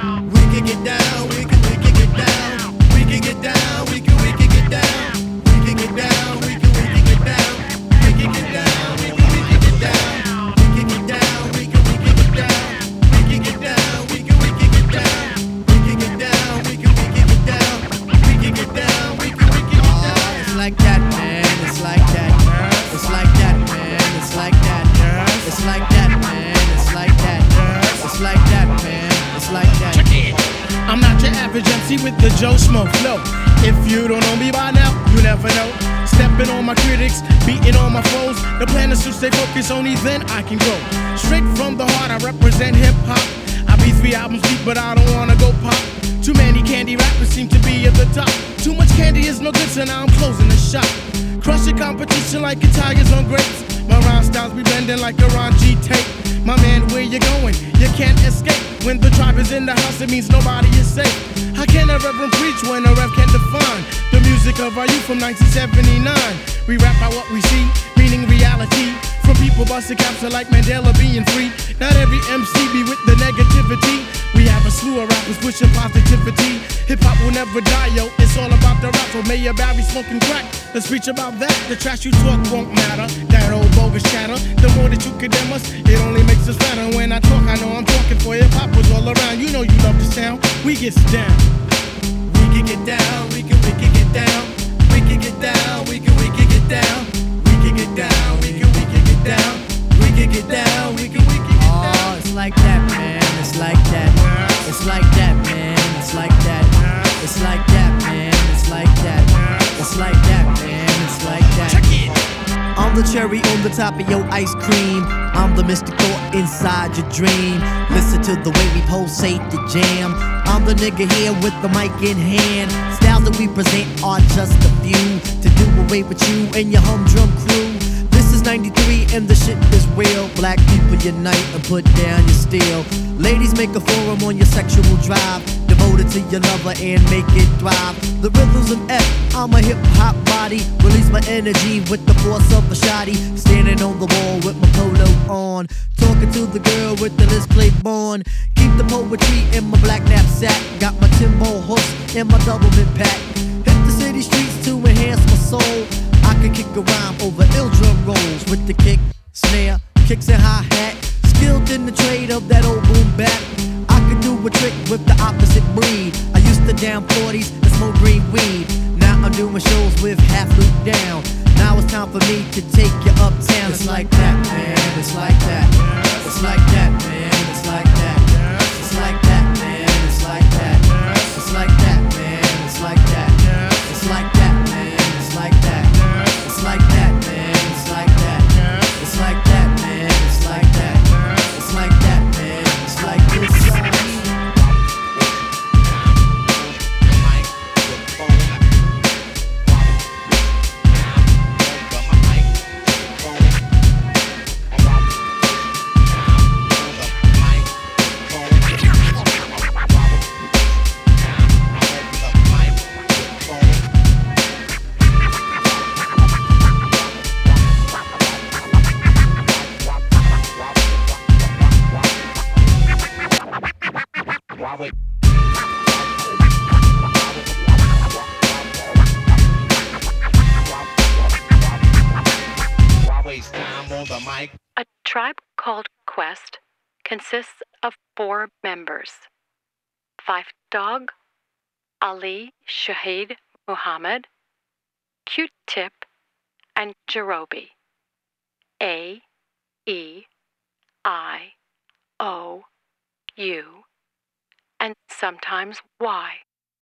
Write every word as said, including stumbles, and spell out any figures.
We can get down, we can, we can get down. We can get down, we can, we can get down. We can get down, we can, we can get down. We can get down, we can, we can get down. We can get down, we can, we can get down. We can get down, we can, we can get down. We can get down, we can, we can get down. We can get down, we can, we can get down. It's like that, man. It's like that. It's like that, man. It's like that. It's like that, man. It's like that. It's like that, man. It's like that. I'm not your average M C with the Joe Smoke flow. If you don't know me by now, you never know. Stepping on my critics, beating on my foes. The plan is to stay focused, only then I can go. Straight from the heart, I represent hip hop. I be three albums deep, but I don't wanna go pop. Too many candy rappers seem to be at the top. Too much candy is no good, so now I'm closing the shop. Crushing competition like Italians on grapes. My rhyme styles be blending like a Ron G tape. My man, where you going? You can't escape. When the tribe is in the house, it means nobody is safe. How can a reverend preach when a rev can't define the music of our youth from nineteen seventy-nine? We rap about what we see, meaning reality. From people busting caps like Mandela being free. Not every M C be with the negativity. We have a slew of rappers pushing positivity. Hip hop will never die, yo. It's all about the rap. So Mayor Barry smoking crack. Let's preach about that. The trash you talk won't matter. That old bogus chatter. The more that you condemn us, it only makes us fatter. When I talk, I know I'm talking for hip hop was all around. You know you love the sound. We get down. We can get down. We can, we can get down. We can get down. We can, we can get down. We can get down. We can, we can get down. We can get down. We can, we can get down. Oh, it's like that, man. It's like that. It's like that, man. It's like that. It's like that, man. It's like that. It's like that, man. It's like that. Check it. I'm the cherry on the top of your ice cream. I'm the mystic thought inside your dream. Listen to the way we pulsate the jam. I'm the nigga here with the mic in hand. Styles that we present are just a few to do away with you and your humdrum crew. This is ninety-three and the shit is real. Black people unite and put down your steel. Ladies, make a forum on your sexual drive. Devoted to your lover and make it thrive. The rhythm's an F, I'm a hip hop body. Release my energy with the force of a shotty. Standing on the wall with my polo on. Talking to the girl with the display born. Keep the poetry in my black knapsack. Got my Timbo hooks in my double mid pack. Hit the city streets to enhance my soul. I can kick a rhyme over ill drum rolls. With the kick, snare, kicks and hi-hat. Skilled in the trade of that old boom bap. I could do a trick with the opposite breed. I used to down forties and smoke green weed. Now I'm doing shows with half loop down. Now it's time for me to take you uptown. It's like that, man. It's like that. It's like that, man. It's like that. It's like that, man. It's like that. It's like that, man. It's like that. It's like that, man. It's like that. It's like that, man. It's like that. It's like that, man. It's like that. It's like that, man. It's like this. A tribe called Quest consists of four members: Fife Dog, Ali Shahid Muhammad, Q-Tip, and Jerobi. A, E, I, O, U, and sometimes Y.